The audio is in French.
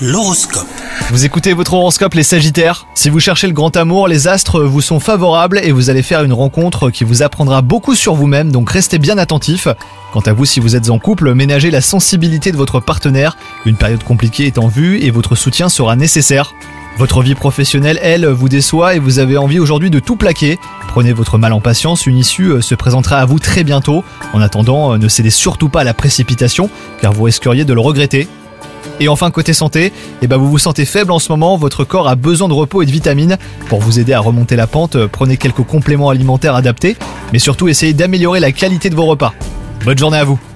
L'horoscope. Vous écoutez votre horoscope les Sagittaires. Si vous cherchez le grand amour, les astres vous sont favorables et vous allez faire une rencontre qui vous apprendra beaucoup sur vous-même, donc restez bien attentifs. Quant à vous, si vous êtes en couple, ménagez la sensibilité de votre partenaire. Une période compliquée est en vue et votre soutien sera nécessaire. Votre vie professionnelle, elle, vous déçoit et vous avez envie aujourd'hui de tout plaquer. Prenez votre mal en patience, une issue se présentera à vous très bientôt. En attendant, ne cédez surtout pas à la précipitation, car vous risqueriez de le regretter. Et enfin côté santé, vous vous sentez faible en ce moment, votre corps a besoin de repos et de vitamines. Pour vous aider à remonter la pente, prenez quelques compléments alimentaires adaptés, mais surtout essayez d'améliorer la qualité de vos repas. Bonne journée à vous.